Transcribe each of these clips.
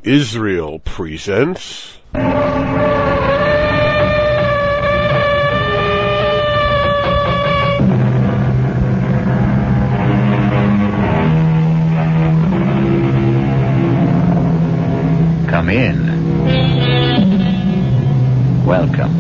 Israel presents Come in. Welcome.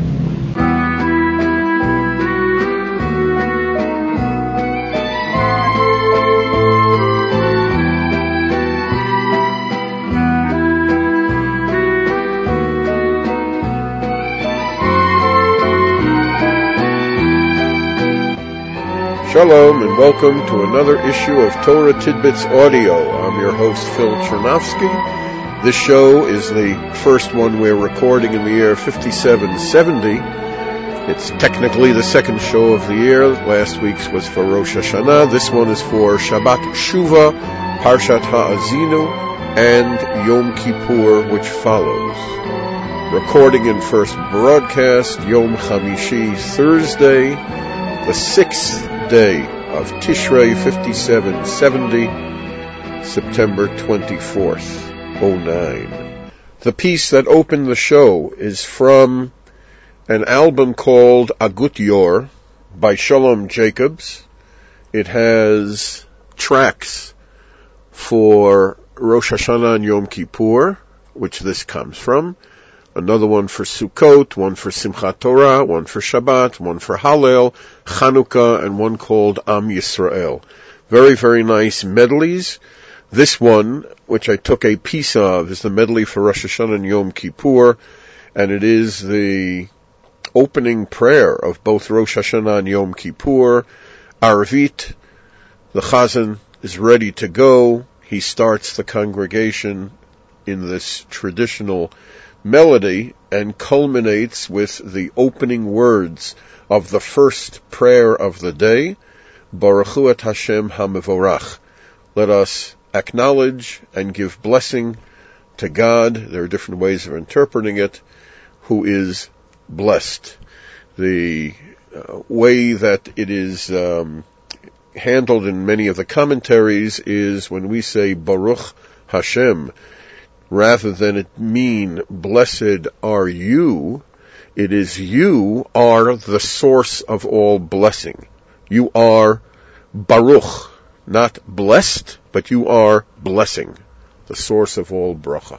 Shalom and welcome to another issue of Torah Tidbits Audio. I'm your host Phil Chernovsky. This show is the first one we're recording in the year 5770. It's technically the second show of the year. Last week's was for Rosh Hashanah. This one is for Shabbat Shuvah, Parshat Ha'azinu, and Yom Kippur, which follows. Recording in first broadcast, Yom Chamishi, Thursday, the 6th day of Tishrei 5770, September 24th, 09. The piece that opened the show is from an album called Agut Yor by Shalom Jacobs. It has tracks for Rosh Hashanah and Yom Kippur, which this comes from. Another one for Sukkot, one for Simchat Torah, one for Shabbat, one for Hallel, Chanukah, and one called Am Yisrael. Very, very nice medleys. This one, which I took a piece of, is the medley for Rosh Hashanah and Yom Kippur, and it is the opening prayer of both Rosh Hashanah and Yom Kippur. Arvit, the Chazan, is ready to go. He starts the congregation in this traditional melody and culminates with the opening words of the first prayer of the day, Baruch Hu et Hashem HaMevorach. Let us acknowledge and give blessing to God. There are different ways of interpreting it, who is blessed. The way that it is handled in many of the commentaries is when we say Baruch Hashem, rather than it mean, blessed are you, it is you are the source of all blessing. You are Baruch, not blessed, but you are blessing, the source of all bracha.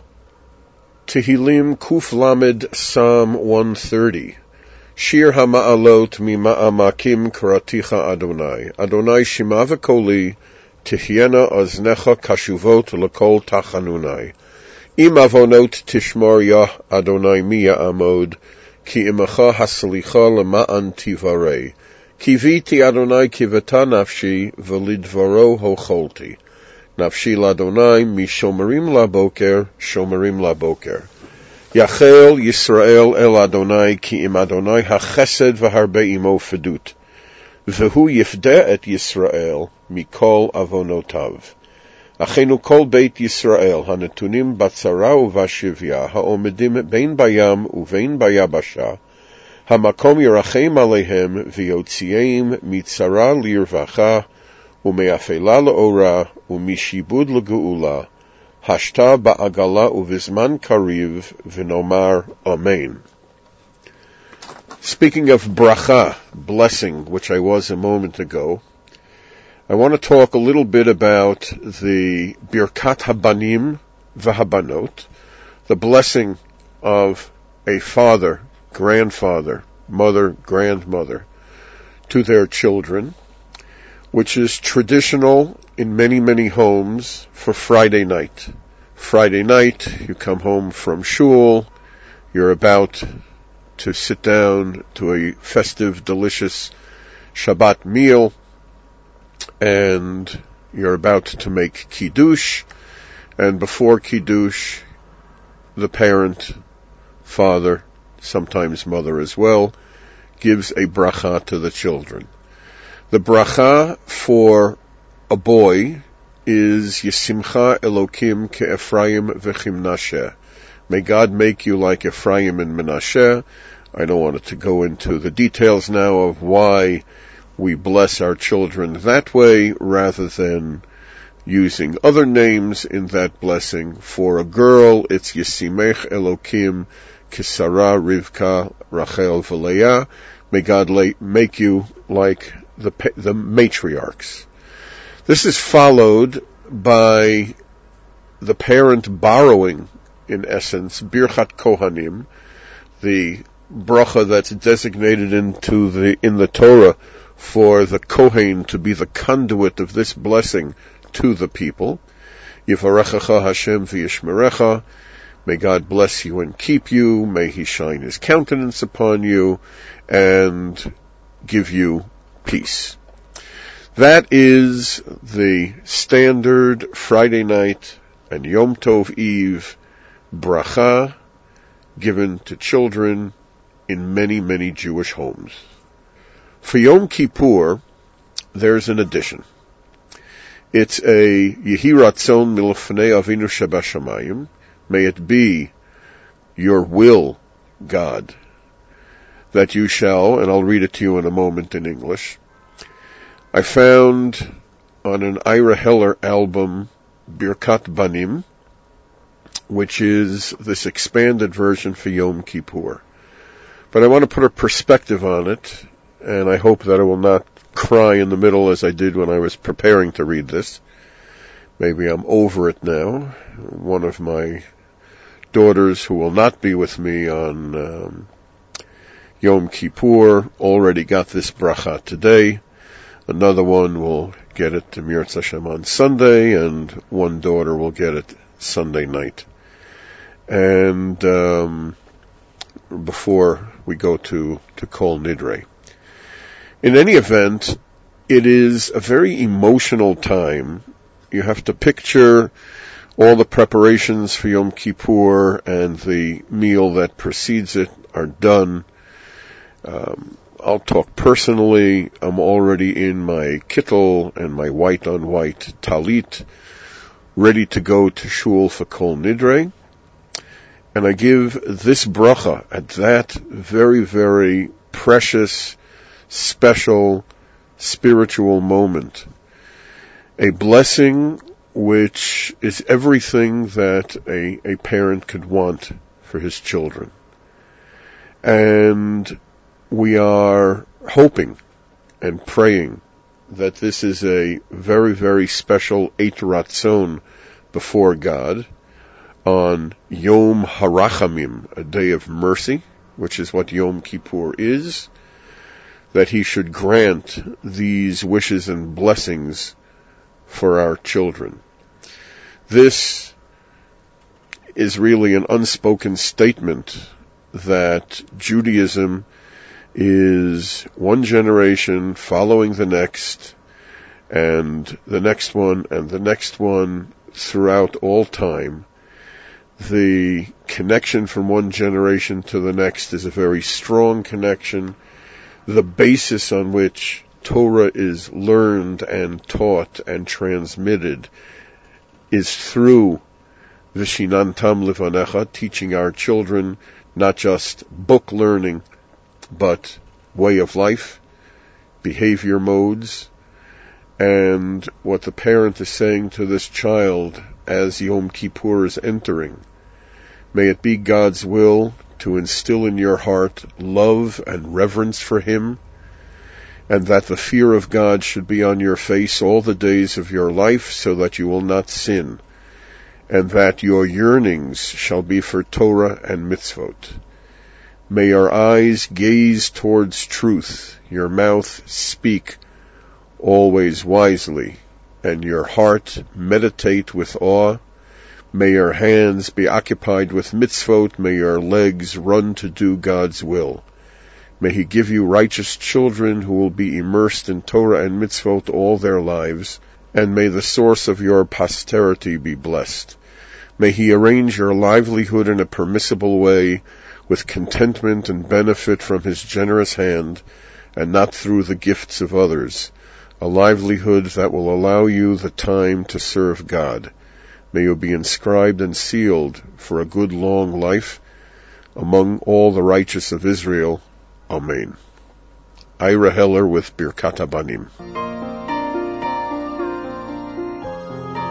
Tehillim Kuf Lamed, Psalm 130. Shir HaMa'alot Mima'amakim Karaticha Adonai. Adonai Shema V'Koli, Tihyena Oznecha Kashuvot L'Kol Tachanunai. Im avonot tishmor yah Adonai mi ya'amod, ki imacha haslicha lema'an tivarei. Kiviti Adonai kivata nafshi, v'lidvaro hocholti. Nafshi l'Adonai mi shomerim laboker, shomerim laboker. Yachel Yisrael el Adonai, ki im Adonai hachesed v'harbe imo fedut. V'hu yifdeh et Yisrael, mikol avonotav. Achenu kol beit Yisrael, hanetunim batzara uvashivya, haomedim bein bayam uvein bayabasha, hamakom yerachem alehem, v'yotziim mitzara lirvacha, umeafela leora, umishibud legeula, hashta ba'agala uvizman kariv, v'nomar amen. Speaking of bracha, blessing, which I was a moment ago, I want to talk a little bit about the Birkat Habanim v'Habanot, the blessing of a father, grandfather, mother, grandmother to their children, which is traditional in many, many homes for Friday night. Friday night, you come home from shul, you're about to sit down to a festive, delicious Shabbat meal, and you're about to make Kiddush, and before Kiddush, the parent, father, sometimes mother as well, gives a bracha to the children. The bracha for a boy is Yesimcha Elokim Ke'Ephraim V'Chimnasheh. May God make you like Ephraim and Menashe. I don't want to go into the details now of why we bless our children that way rather than using other names in that blessing. For a girl, it's Yisimech Elokim Kisara Rivka Rachel V'Leah. May God make you like the matriarchs. This is followed by the parent borrowing, in essence, Birchat Kohanim, the bracha that's designated in the Torah for the Kohen to be the conduit of this blessing to the people. Yivarechecha Hashem v'yishmerecha. May God bless you and keep you. May He shine His countenance upon you and give you peace. That is the standard Friday night and Yom Tov Eve bracha given to children in many, many Jewish homes. For Yom Kippur, there's an addition. It's a Yehi Ratzon Milfnei Avinu Shebashamayim. May it be your will, God, that you shall, and I'll read it to you in a moment in English. I found on an Ira Heller album, Birkat Banim, which is this expanded version for Yom Kippur. But I want to put a perspective on it, and I hope that I will not cry in the middle as I did when I was preparing to read this. Maybe I'm over it now. One of my daughters who will not be with me on Yom Kippur already got this bracha today. Another one will get it to Mirz Hashem on Sunday, and one daughter will get it Sunday night. And before we go to Kol Nidre. In any event, it is a very emotional time. You have to picture all the preparations for Yom Kippur and the meal that precedes it are done. I'll talk personally. I'm already in my kittel and my white-on-white talit, ready to go to shul for Kol Nidre. And I give this bracha at that very, very precious, special, spiritual moment. A blessing which is everything that a parent could want for his children. And we are hoping and praying that this is a very, very special Eit Ratzon before God on Yom HaRachamim, a day of mercy, which is what Yom Kippur is, that He should grant these wishes and blessings for our children. This is really an unspoken statement that Judaism is one generation following the next, and the next one, and the next one throughout all time. The connection from one generation to the next is a very strong connection. The basis on which Torah is learned and taught and transmitted is through Vishinantam Livanecha, teaching our children not just book learning, but way of life, behavior modes, and what the parent is saying to this child as Yom Kippur is entering. May it be God's will to instill in your heart love and reverence for Him, and that the fear of God should be on your face all the days of your life so that you will not sin, and that your yearnings shall be for Torah and mitzvot. May your eyes gaze towards truth, your mouth speak always wisely, and your heart meditate with awe. May your hands be occupied with mitzvot, may your legs run to do God's will. May He give you righteous children who will be immersed in Torah and mitzvot all their lives, and may the source of your posterity be blessed. May He arrange your livelihood in a permissible way, with contentment and benefit from His generous hand, and not through the gifts of others, a livelihood that will allow you the time to serve God. May you be inscribed and sealed for a good long life among all the righteous of Israel. Amen. Ira Heller with Birkat Banim.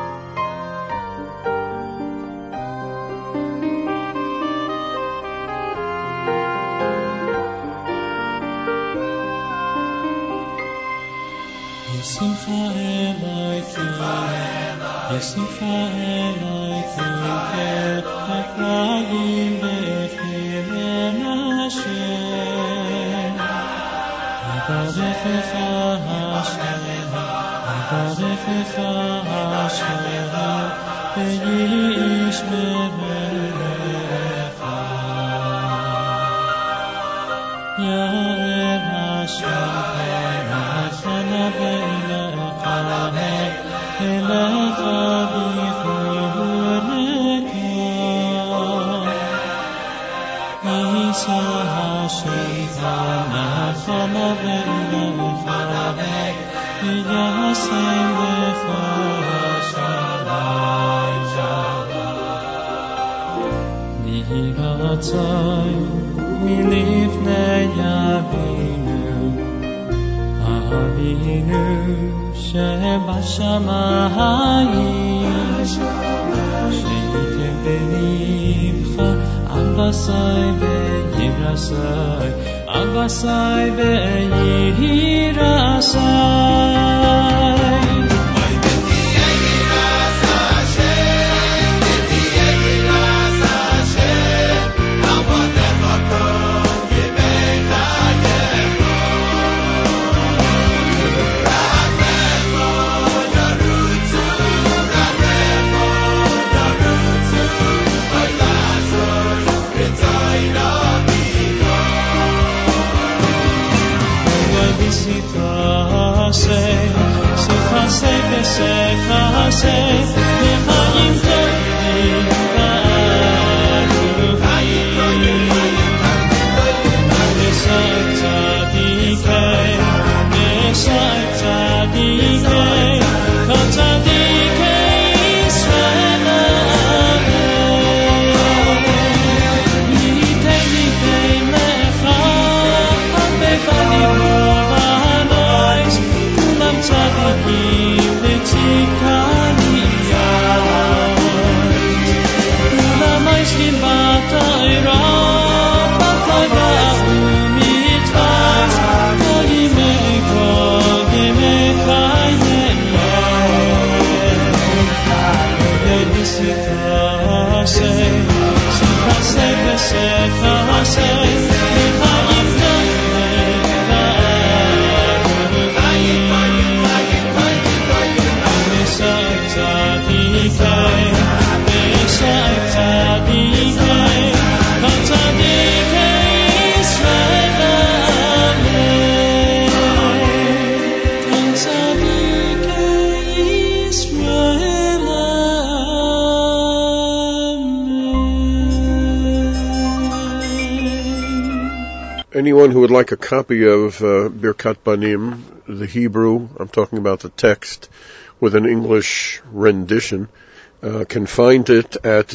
Anyone who would like a copy of Birkat Banim, the Hebrew, I'm talking about the text, with an English rendition, can find it at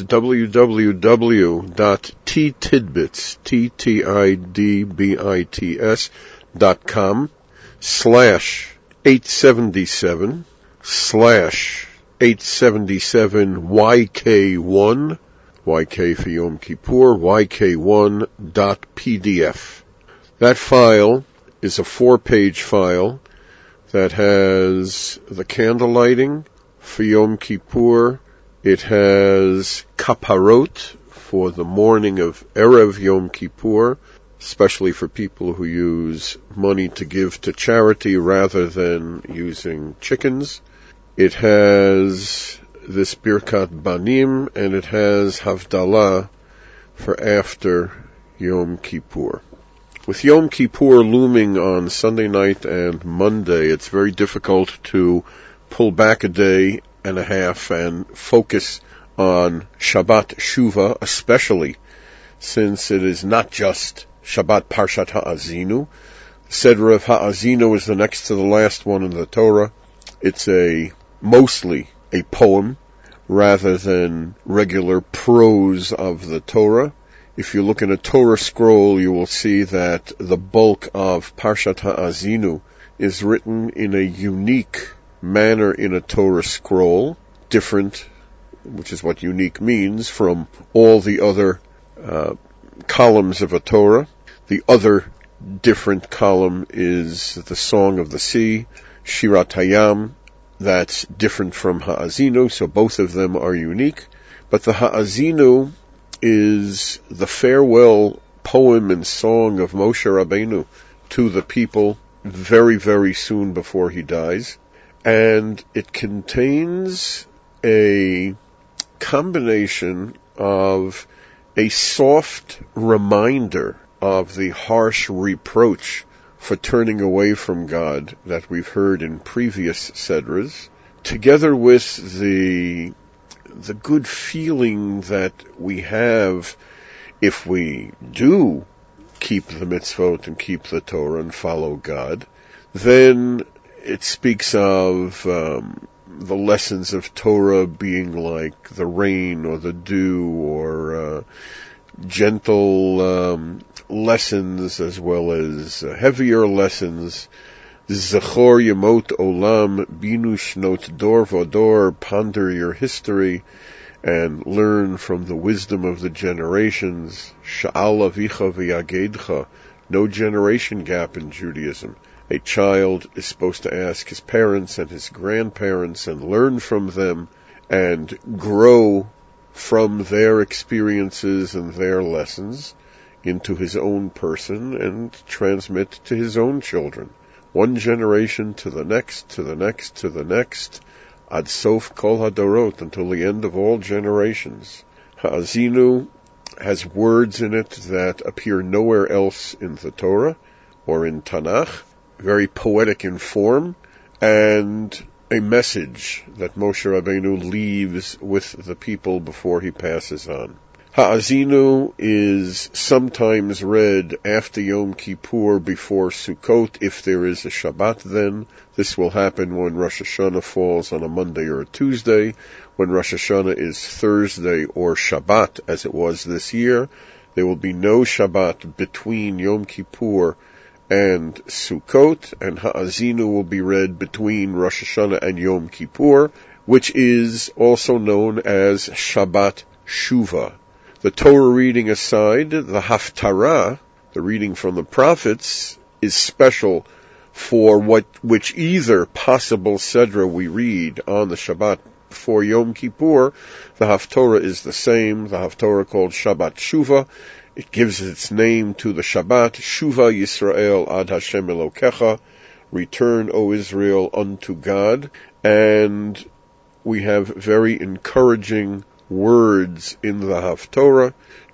www.titidbits.com/877/877YK1, YK for Yom Kippur, YK1.pdf. That file is a 4-page file that has the candle lighting for Yom Kippur. It has kaparot for the morning of Erev Yom Kippur, especially for people who use money to give to charity rather than using chickens. It has this Birkat Banim, and it has Havdalah for after Yom Kippur. With Yom Kippur looming on Sunday night and Monday, it's very difficult to pull back a day and a half and focus on Shabbat Shuvah, especially since it is not just Shabbat Parshat Ha'azinu. The Seder of Ha'azinu is the next to the last one in the Torah. It's mostly a poem rather than regular prose of the Torah. If you look in a Torah scroll, you will see that the bulk of Parshat Ha'azinu is written in a unique manner in a Torah scroll, different, which is what unique means, from all the other columns of a Torah. The other different column is the Song of the Sea, Shirat Hayam, that's different from Ha'azinu, so both of them are unique. But the Ha'azinu is the farewell poem and song of Moshe Rabbeinu to the people very, very soon before he dies. And it contains a combination of a soft reminder of the harsh reproach for turning away from God that we've heard in previous Sedras, together with the good feeling that we have if we do keep the mitzvot and keep the Torah and follow God. Then it speaks of the lessons of Torah being like the rain or the dew, or gentle lessons as well as heavier lessons. Zachor Yemot Olam Binu Shnot Dor Vador, ponder your history and learn from the wisdom of the generations. Sha'al Avicha V'Yagedcha, no generation gap in Judaism. A child is supposed to ask his parents and his grandparents and learn from them and grow from their experiences and their lessons into his own person and transmit to his own children. One generation to the next, to the next, to the next, ad sof kol hadorot, until the end of all generations. Ha'azinu has words in it that appear nowhere else in the Torah or in Tanakh, very poetic in form, and a message that Moshe Rabbeinu leaves with the people before he passes on. Ha'azinu is sometimes read after Yom Kippur, before Sukkot, if there is a Shabbat then. This will happen when Rosh Hashanah falls on a Monday or a Tuesday. When Rosh Hashanah is Thursday or Shabbat, as it was this year, there will be no Shabbat between Yom Kippur and Sukkot, and Ha'azinu will be read between Rosh Hashanah and Yom Kippur, which is also known as Shabbat Shuvah. The Torah reading aside, the Haftarah, the reading from the prophets, is special for which either possible Sedra we read on the Shabbat before Yom Kippur. The Haftorah is the same, the Haftorah called Shabbat Shuvah. It gives its name to the Shabbat, Shuvah Yisrael ad Hashem Elokecha, return, O Israel, unto God. And we have very encouraging words in the Haftorah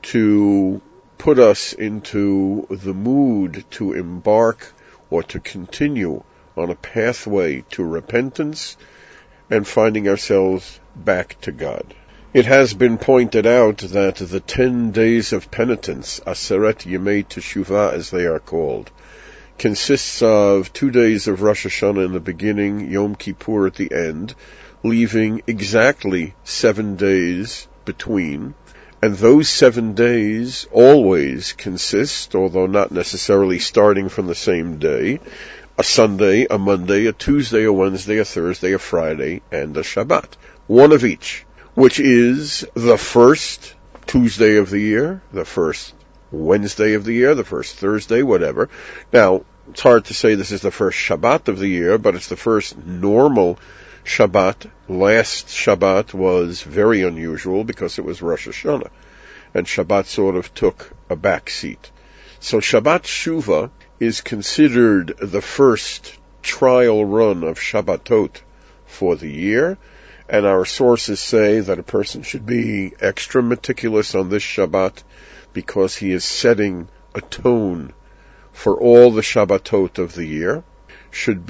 to put us into the mood to embark or to continue on a pathway to repentance and finding ourselves back to God. It has been pointed out that the 10 days of penitence, Aseret Yemei Teshuvah as they are called, consists of 2 days of Rosh Hashanah in the beginning, Yom Kippur at the end, leaving exactly 7 days between. And those 7 days always consist, although not necessarily starting from the same day, a Sunday, a Monday, a Tuesday, a Wednesday, a Thursday, a Friday, and a Shabbat. One of each, which is the first Tuesday of the year, the first Wednesday of the year, the first Thursday, whatever. Now, it's hard to say this is the first Shabbat of the year, but it's the first normal Shabbat. Last Shabbat was very unusual because it was Rosh Hashanah, and Shabbat sort of took a back seat. So Shabbat Shuvah is considered the first trial run of Shabbatot for the year, and our sources say that a person should be extra meticulous on this Shabbat because he is setting a tone for all the Shabbatot of the year, should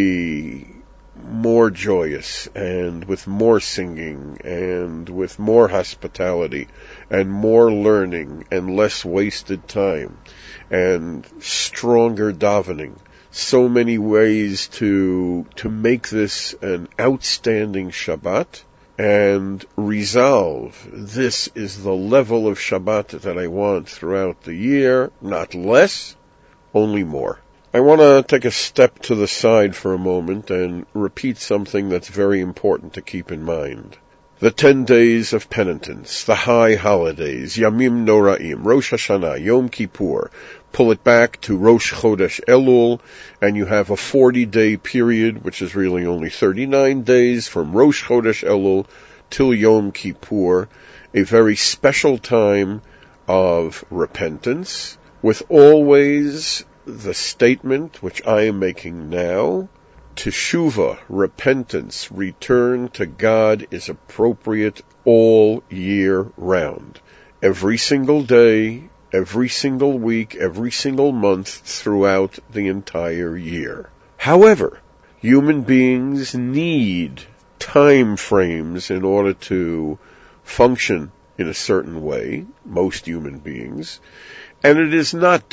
be more joyous and with more singing and with more hospitality and more learning and less wasted time and stronger davening. So many ways to make this an outstanding Shabbat and resolve, this is the level of Shabbat that I want throughout the year, not less, only more. I want to take a step to the side for a moment and repeat something that's very important to keep in mind. The 10 days of penitence, the high holidays, Yamim Noraim, Rosh Hashanah, Yom Kippur, pull it back to Rosh Chodesh Elul, and you have a 40-day period, which is really only 39 days, from Rosh Chodesh Elul till Yom Kippur, a very special time of repentance, with always the statement, which I am making now, Teshuvah, repentance, return to God is appropriate all year round. Every single day, every single week, every single month throughout the entire year. However, human beings need time frames in order to function in a certain way, most human beings, and it is not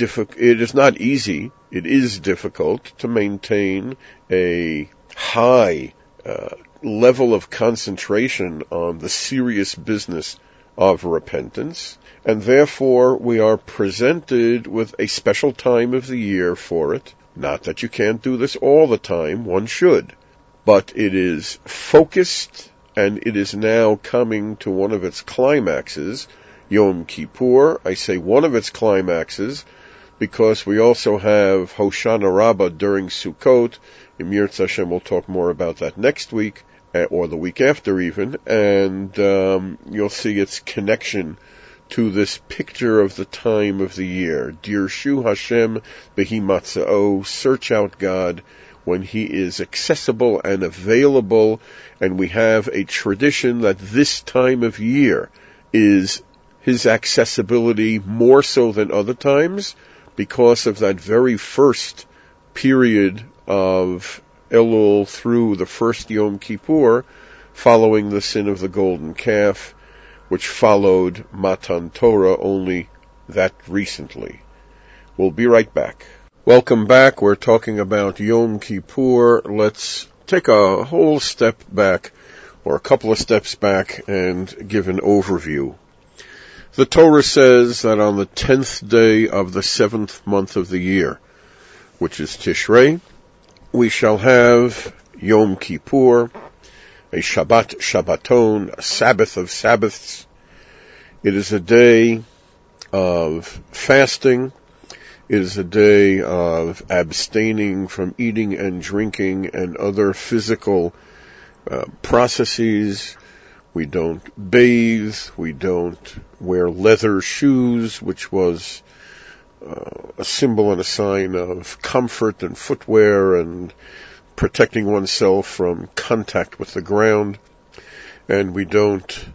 easy, it is difficult to maintain a high level of concentration on the serious business of repentance, and therefore we are presented with a special time of the year for it. Not that you can't do this all the time, one should, but it is focused, and it is now coming to one of its climaxes, Yom Kippur. I say one of its climaxes because we also have Hoshana Rabbah during Sukkot. In Yirtzeh Hashem, we'll talk more about that next week, or the week after even, and you'll see its connection to this picture of the time of the year. Dirshu Hashem behi matza'o, search out God when He is accessible and available, and we have a tradition that this time of year is His accessibility more so than other times because of that very first period of Elul through the first Yom Kippur, following the sin of the golden calf, which followed Matan Torah only that recently. We'll be right back. Welcome back. We're talking about Yom Kippur. Let's take a whole step back, or a couple of steps back, and give an overview. The Torah says that on the 10th day of the 7th month of the year, which is Tishrei, we shall have Yom Kippur, a Shabbat Shabbaton, a Sabbath of Sabbaths. It is a day of fasting. It is a day of abstaining from eating and drinking and other physical processes. We don't bathe. We don't wear leather shoes, which was a symbol and a sign of comfort and footwear and protecting oneself from contact with the ground. And we don't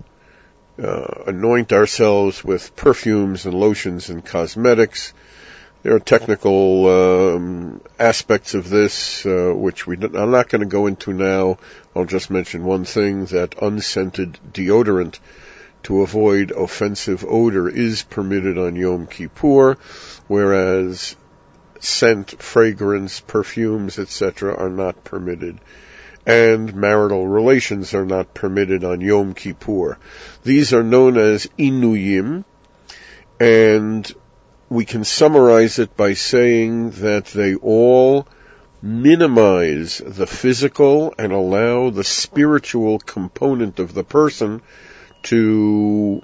anoint ourselves with perfumes and lotions and cosmetics. There are technical aspects of this, which I'm not going to go into now. I'll just mention one thing, that unscented deodorant to avoid offensive odor is permitted on Yom Kippur, whereas scent, fragrance, perfumes, etc. are not permitted. And marital relations are not permitted on Yom Kippur. These are known as Inuyim, and we can summarize it by saying that they all minimize the physical and allow the spiritual component of the person to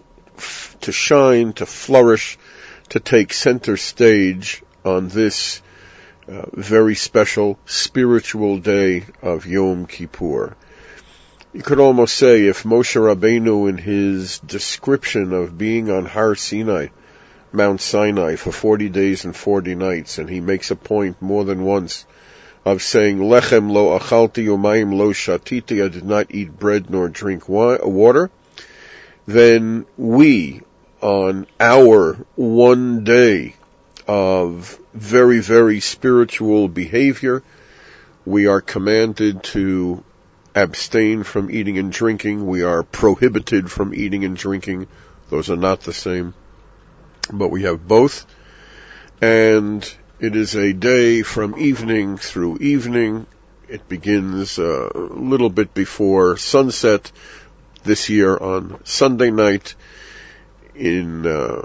shine, to flourish, to take center stage on this very special spiritual day of Yom Kippur. You could almost say if Moshe Rabbeinu, in his description of being on Har Sinai, Mount Sinai, for 40 days and 40 nights, and he makes a point more than once of saying, Lechem lo achalti umayim lo shatiti, I did not eat bread nor drink water, then we, on our one day of very, very spiritual behavior, we are commanded to abstain from eating and drinking. We are prohibited from eating and drinking. Those are not the same, but we have both. And it is a day from evening through evening. It begins a little bit before sunset this year on Sunday night. In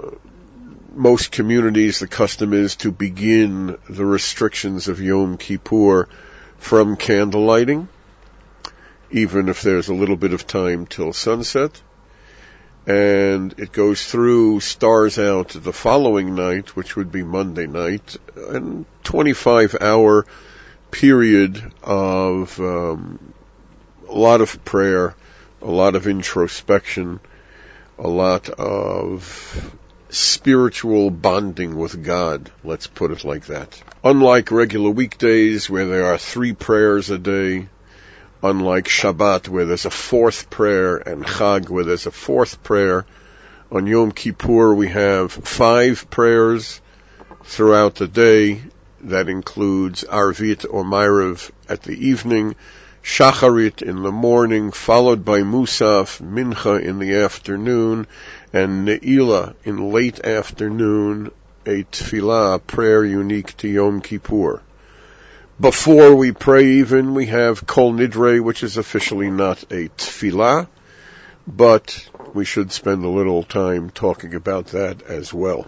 most communities, the custom is to begin the restrictions of Yom Kippur from candle lighting, even if there's a little bit of time till sunset. and it goes through, stars out the following night, which would be Monday night, and 25-hour period of a lot of prayer, a lot of introspection, a lot of spiritual bonding with God, let's put it like that. Unlike regular weekdays where there are 3 prayers a day, unlike Shabbat where there's a 4th prayer, and Chag where there's a 4th prayer, on Yom Kippur we have 5 prayers throughout the day. That includes Arvit or Ma'ariv at the evening, Shacharit in the morning, followed by Musaf, Mincha in the afternoon, and Ne'ilah in late afternoon, a tefillah, a prayer unique to Yom Kippur. Before we pray even, we have Kol Nidre, which is officially not a tefillah, but we should spend a little time talking about that as well.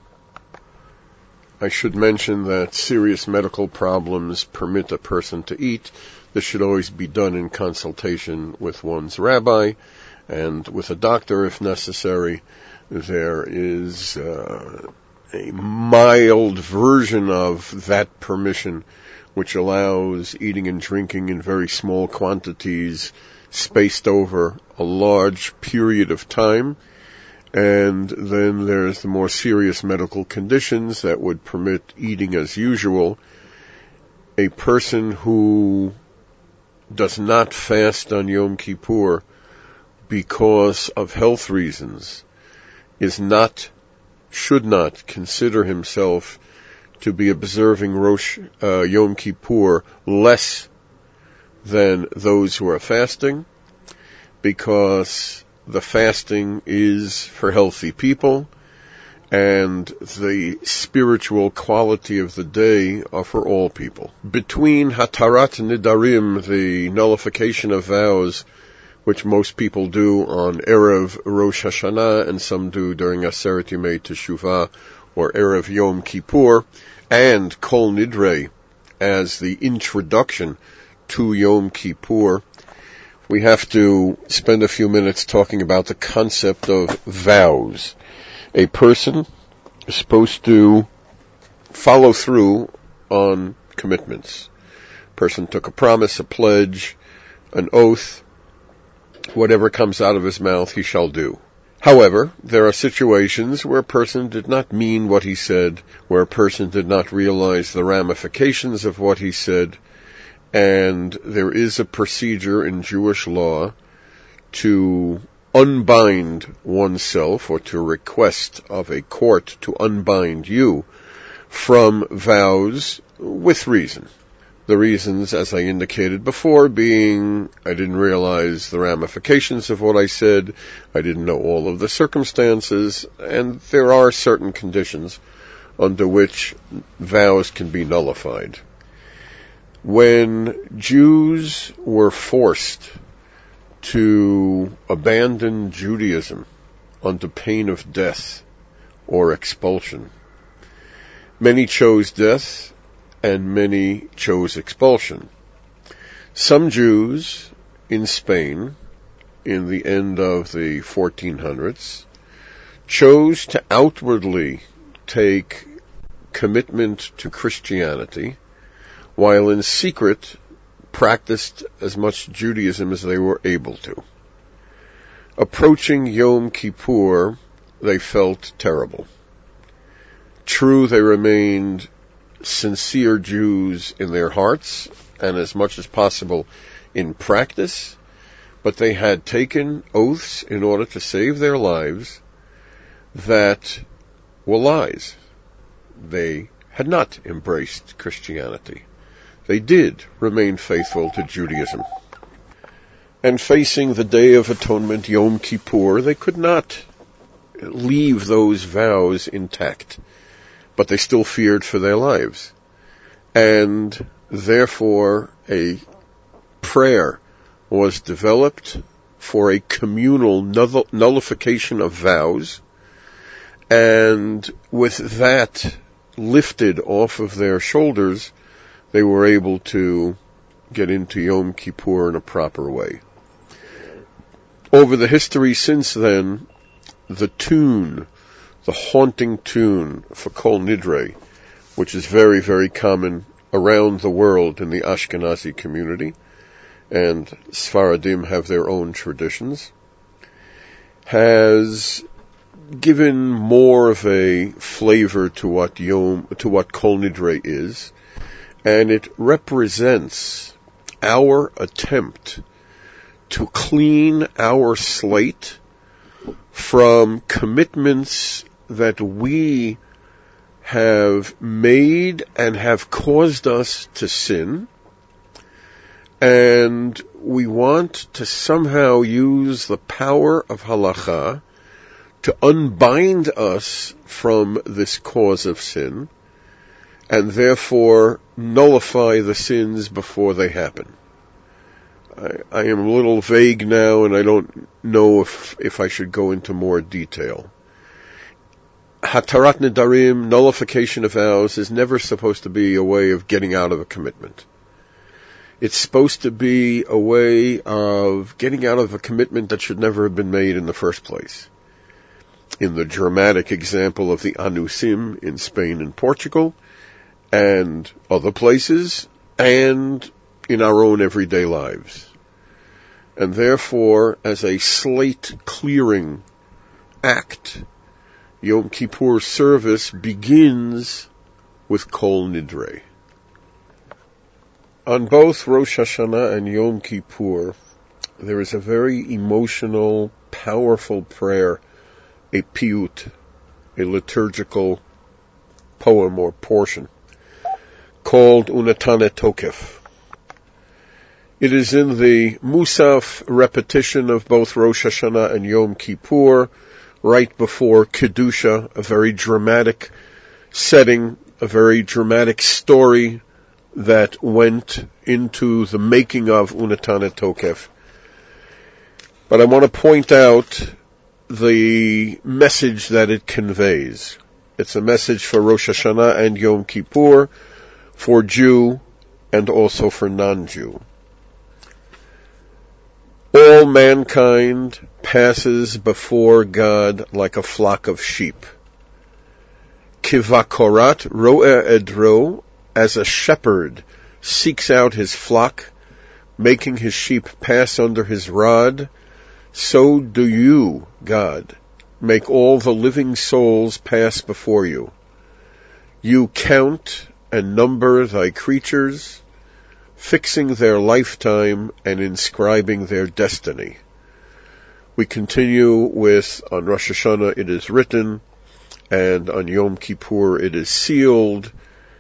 I should mention that serious medical problems permit a person to eat. This should always be done in consultation with one's rabbi and with a doctor if necessary. There is a mild version of that permission which allows eating and drinking in very small quantities spaced over a large period of time. And then there's the more serious medical conditions that would permit eating as usual. A person who does not fast on Yom Kippur because of health reasons should not consider himself to be observing Yom Kippur less than those who are fasting, because the fasting is for healthy people, and the spiritual quality of the day are for all people. Between Hatarat Nidarim, the nullification of vows, which most people do on Erev Rosh Hashanah, and some do during Aseret Yemei Teshuvah, or Erev Yom Kippur, and Kol Nidre as the introduction to Yom Kippur, we have to spend a few minutes talking about the concept of vows. A person is supposed to follow through on commitments. A person took a promise, a pledge, an oath. Whatever comes out of his mouth, he shall do. However, there are situations where a person did not mean what he said, where a person did not realize the ramifications of what he said, and there is a procedure in Jewish law to unbind oneself, or to request of a court to unbind you from vows with reason. The reasons, as I indicated before, being I didn't realize the ramifications of what I said, I didn't know all of the circumstances, and there are certain conditions under which vows can be nullified. When Jews were forced to abandon Judaism under pain of death or expulsion, many chose death and many chose expulsion. Some Jews in Spain, in the end of the 1400s, chose to outwardly take commitment to Christianity, while in secret practiced as much Judaism as they were able to. Approaching Yom Kippur, they felt terrible. True, they remained sincere Jews in their hearts, and as much as possible in practice, but they had taken oaths in order to save their lives that were lies. They had not embraced Christianity. They did remain faithful to Judaism. And facing the Day of Atonement, Yom Kippur, they could not leave those vows intact, but they still feared for their lives. And therefore, a prayer was developed for a communal nullification of vows, and with that lifted off of their shoulders, they were able to get into Yom Kippur in a proper way. Over the history since then, the tune, the haunting tune for Kol Nidre, which is very, very common around the world in the Ashkenazi community, and Sfaradim have their own traditions, has given more of a flavor to what Kol Nidre is, and it represents our attempt to clean our slate from commitments that we have made and have caused us to sin, and we want to somehow use the power of halacha to unbind us from this cause of sin, and therefore nullify the sins before they happen. I am a little vague now, and I don't know if I should go into more detail. Hatarat Nedarim, nullification of vows, is never supposed to be a way of getting out of a commitment. It's supposed to be a way of getting out of a commitment that should never have been made in the first place. In the dramatic example of the Anusim in Spain and Portugal, and other places, and in our own everyday lives. And therefore, as a slate clearing act, Yom Kippur service begins with Kol Nidre. On both Rosh Hashanah and Yom Kippur, there is a very emotional, powerful prayer, a piyut, a liturgical poem or portion, called Unatane Tokef. It is in the Musaf repetition of both Rosh Hashanah and Yom Kippur, right before Kedusha, a very dramatic setting, a very dramatic story that went into the making of Unatane Tokef. But I want to point out the message that it conveys. It's a message for Rosh Hashanah and Yom Kippur, for Jew and also for non-Jew. All mankind passes before God like a flock of sheep. Kivakorat ro'eh edro, as a shepherd seeks out his flock, making his sheep pass under his rod, so do you, God, make all the living souls pass before you. You count and number thy creatures, fixing their lifetime and inscribing their destiny. We continue with, on Rosh Hashanah it is written, and on Yom Kippur it is sealed,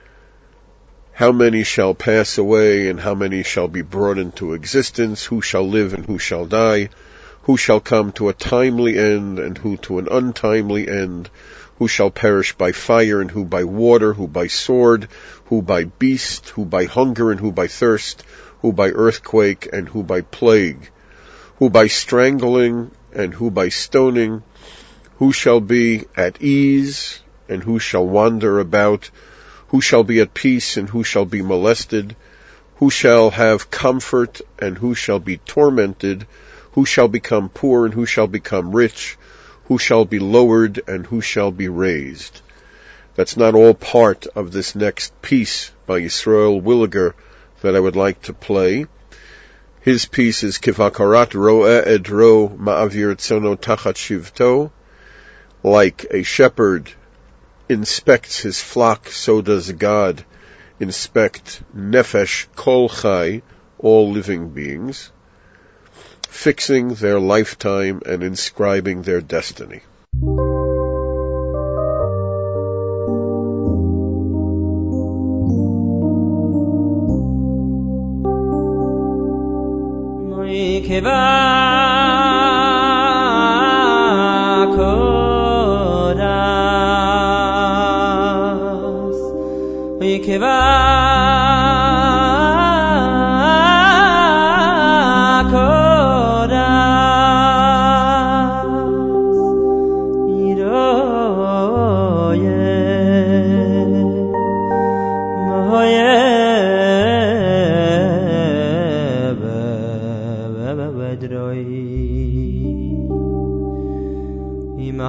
how many shall pass away and how many shall be brought into existence, who shall live and who shall die, who shall come to a timely end and who to an untimely end, who shall perish by fire and who by water, who by sword, who by beast, who by hunger and who by thirst, who by earthquake and who by plague, who by strangling and who by stoning, who shall be at ease and who shall wander about, who shall be at peace and who shall be molested, who shall have comfort and who shall be tormented, who shall become poor and who shall become rich, who shall be lowered and who shall be raised. That's not all part of this next piece by Yisrael Williger that I would like to play. His piece is Kivakarat ro'eh edro ma'avir tzono tachat shivto. Like a shepherd inspects his flock, so does God inspect nefesh kol chai, all living beings, fixing their lifetime and inscribing their destiny. Im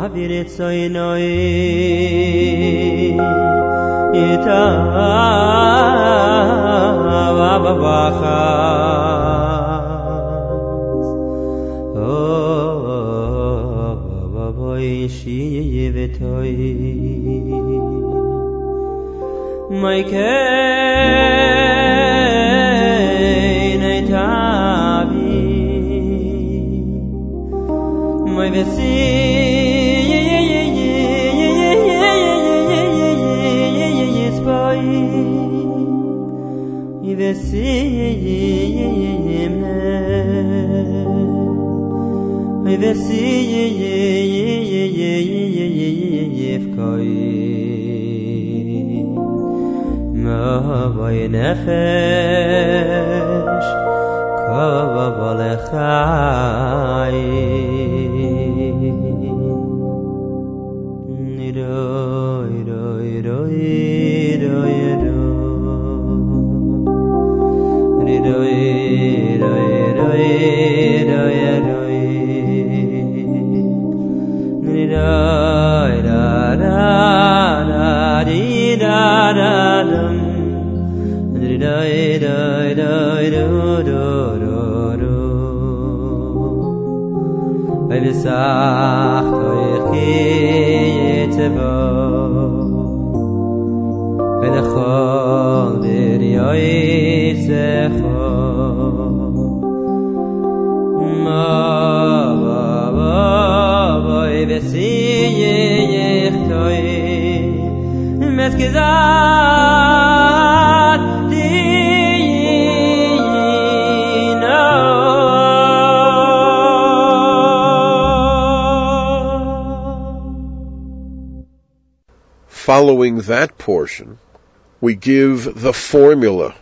Following that portion, we give the formula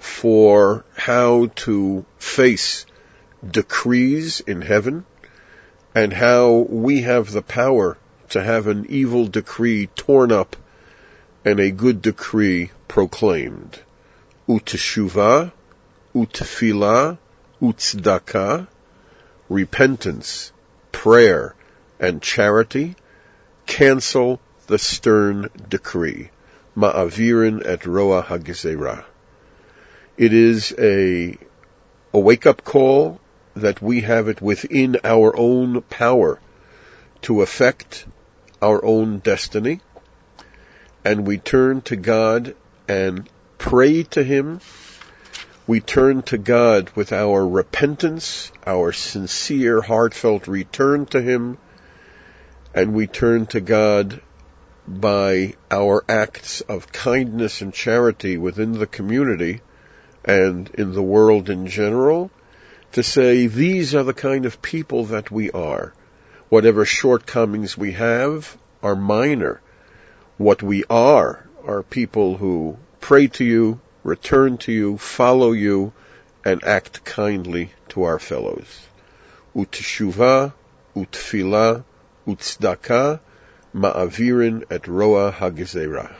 for how to face decrees in heaven and how we have the power to have an evil decree torn up and a good decree proclaimed. Uteshuvah, utefillah, utzdakah, repentance, prayer, and charity cancel the stern decree. Ma'avirin et roa hagezerah. It is a wake-up call that we have it within our own power to affect our own destiny, and we turn to God and pray to Him. We turn to God with our repentance, our sincere, heartfelt return to Him, and we turn to God by our acts of kindness and charity within the community and in the world in general, to say these are the kind of people that we are. Whatever shortcomings we have are minor. What we are people who pray to you, return to you, follow you, and act kindly to our fellows. Uteshuvah, utfilah, utzdakah, ma'avirin et roa hagezerah.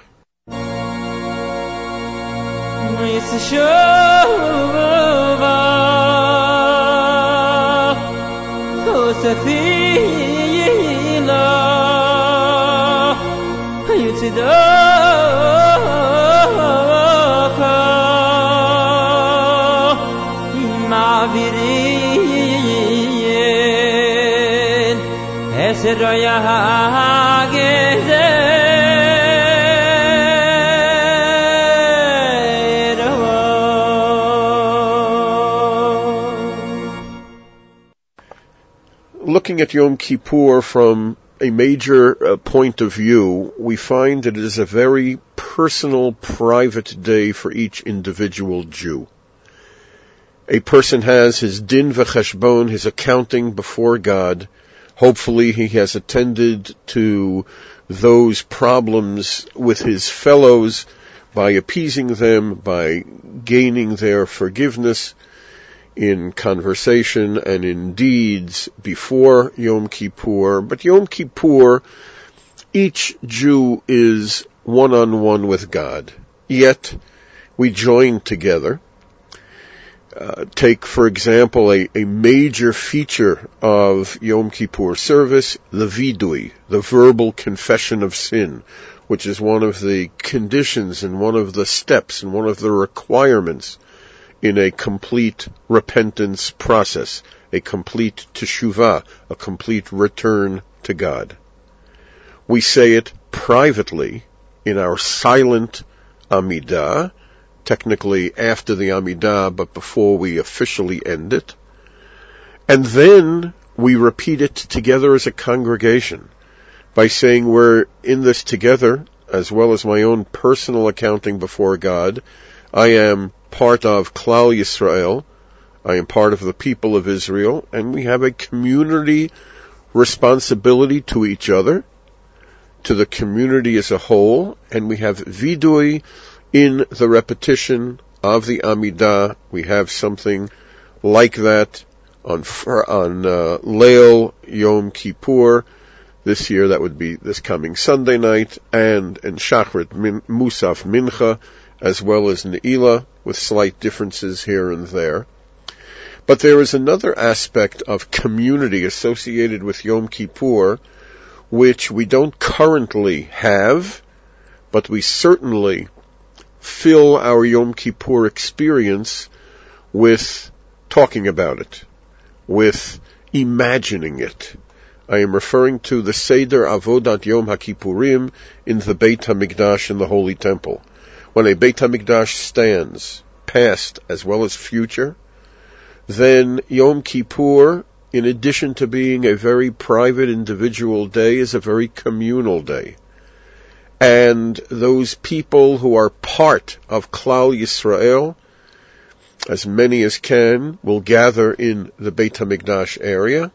Looking at Yom Kippur from a major point of view, we find that it is a very personal, private day for each individual Jew. A person has his din v'cheshbon, his accounting before God. Hopefully he has attended to those problems with his fellows by appeasing them, by gaining their forgiveness in conversation and in deeds before Yom Kippur. But Yom Kippur, each Jew is one-on-one with God. Yet we join together. Take, for example, a major feature of Yom Kippur service, the vidui, the verbal confession of sin, which is one of the conditions and one of the steps and one of the requirements in a complete repentance process, a complete teshuvah, a complete return to God. We say it privately in our silent Amidah, technically after the Amidah, but before we officially end it. And then we repeat it together as a congregation by saying we're in this together, as well as my own personal accounting before God. I am part of Klal Yisrael. I am part of the people of Israel, and we have a community responsibility to each other, to the community as a whole, and we have vidui in the repetition of the Amidah. We have something like that on Leil Yom Kippur. This year that would be this coming Sunday night, and in Shachrit Musaf Mincha, as well as Ne'ilah, with slight differences here and there. But there is another aspect of community associated with Yom Kippur, which we don't currently have, but we certainly fill our Yom Kippur experience with talking about it, with imagining it. I am referring to the Seder Avodat Yom HaKippurim in the Beit HaMikdash in the Holy Temple. When a Beit HaMikdash stands, past as well as future, then Yom Kippur, in addition to being a very private individual day, is a very communal day. And those people who are part of Klal Yisrael, as many as can, will gather in the Beit HaMikdash area,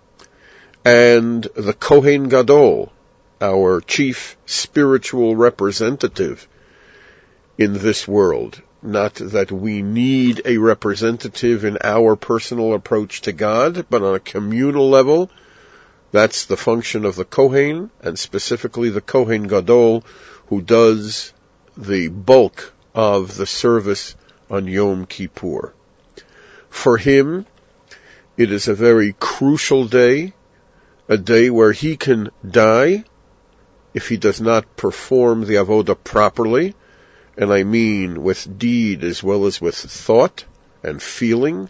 and the Kohen Gadol, our chief spiritual representative in this world. Not that we need a representative in our personal approach to God, but on a communal level, that's the function of the Kohen, and specifically the Kohen Gadol, who does the bulk of the service on Yom Kippur. For him, it is a very crucial day, a day where he can die if he does not perform the avodah properly, and I mean with deed as well as with thought and feeling.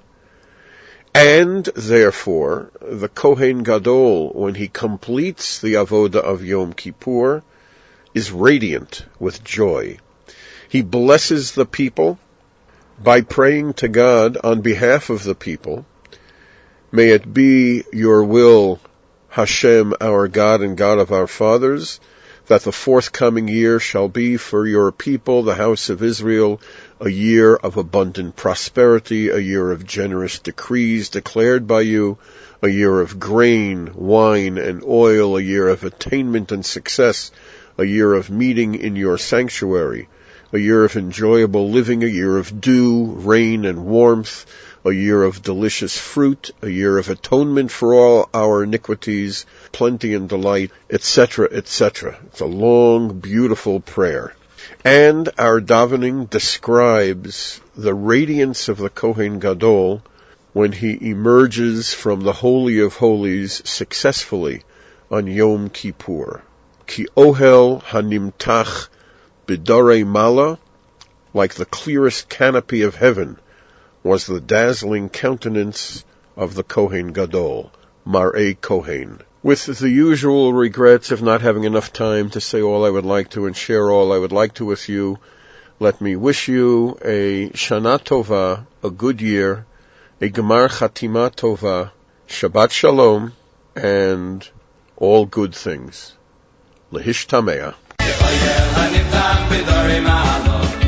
And therefore, the Kohen Gadol, when he completes the avodah of Yom Kippur, is radiant with joy. He blesses the people by praying to God on behalf of the people. May it be your will, Hashem, our God and God of our fathers, that the forthcoming year shall be for your people, the house of Israel, a year of abundant prosperity, a year of generous decrees declared by you, a year of grain, wine, and oil, a year of attainment and success, a year of meeting in your sanctuary, a year of enjoyable living, a year of dew, rain, and warmth, a year of delicious fruit, a year of atonement for all our iniquities, plenty and delight, etc., etc. It's a long, beautiful prayer. And our davening describes the radiance of the Kohen Gadol when he emerges from the Holy of Holies successfully on Yom Kippur. Ki ohel hanimtach b'darei mala, like the clearest canopy of heaven, was the dazzling countenance of the Kohen Gadol, Mar'ei Kohen. With the usual regrets of not having enough time to say all I would like to and share all I would like to with you, let me wish you a Shana Tova, a good year, a Gemar Chatima Tova, Shabbat Shalom, and all good things. Lehishtamea.